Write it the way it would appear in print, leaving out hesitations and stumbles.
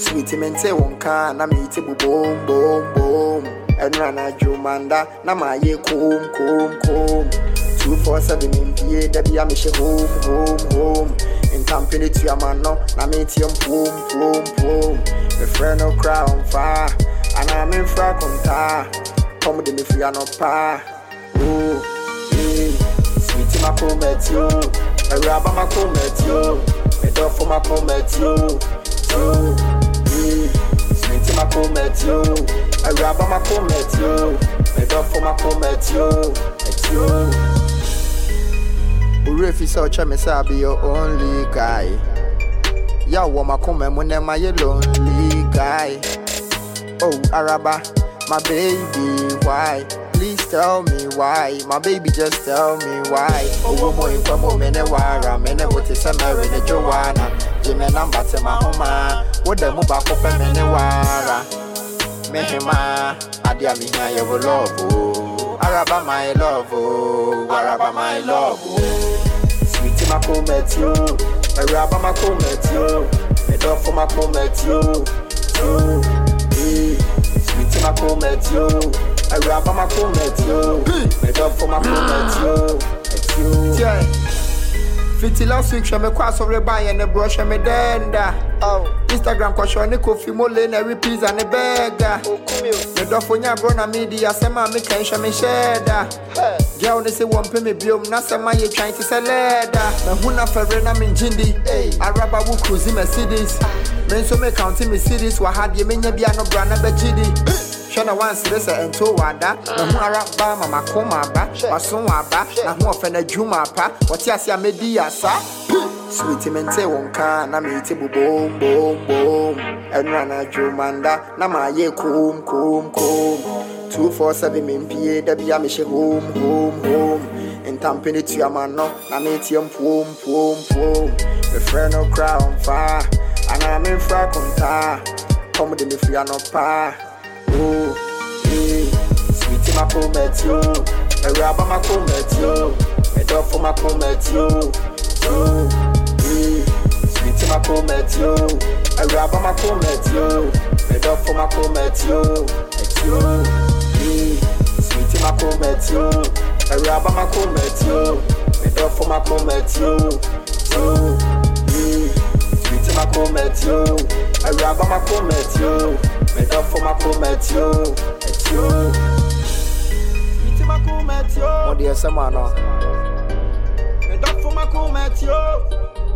Sweetie mente wonka na me te boom boom boom. Enrana jumanda na ma ye kum 247 in PA that be a mission home. In company to your man no na me te boom. Me friend no crown fire and I'm in frack on tar. Come with me free no pa. Oh, sweetie ma come at you. A rabba ma come at you. Me dog for ma come at you. Sweetie ma come at you. A rabba ma come at you. Me dog for ma come at you. At you. If you saw me say be your only guy. Ya woman come and when am I your lonely guy? Oh Araba, my baby, why? Please tell me why. My baby, just tell me why. Oh woman, if I'm woman, wara, mene what is a marry the Joanna. Jimmy number to my home. What the move back up and wara. Mehema, Adia Mina, you will love. Araba, my love. Araba, my love. Sweetie, my come at you. Araba, my come at you. Me dog for my come at you. Sweetie, my come at you. Araba, my come at you. Me dog for my come at you. Yeah. 50 last week, she me cross over by and the brush and me denda. Oh, Instagram question, Kofi Mole, and every pizza and a beggar. The dog for your brother media, Sama, me can show me share that. Girl, they say one pay me bill, Nasama, you trying to sell leather. The Huna Ferrena Minjindi, Araba will cruise in Mercedes. Men so me counting me cities, what had you mean, be no brand of GD. Shana once this and two wada, the Muaraba, Mama Koma, Masumaba, and who offend a Juma pa, what Yasia media, sir. Sweetie mente wonka na me te boom. And rana Jumanda, Nama ye kum. 247 in PA, that be a mission home. In Tampini to your man, no, na me te boom. The friend no crown fire, and I'm in frack on tar. Come with me free no pa. Oh, sweetie ma come at you. A rabba ma come at you. A dog for ma come at you. Sweetie ma come at you. A rabba ma come at you. A dog for ma come at you. Sweetie ma come at you. A rabba ma come at you. A dog for ma come at you. Sweetie ma come at you. A rabba ma come at you. Me dog for my come at you. Sweetie ma come at you. Oh dear, some man. Me dog for my come at you.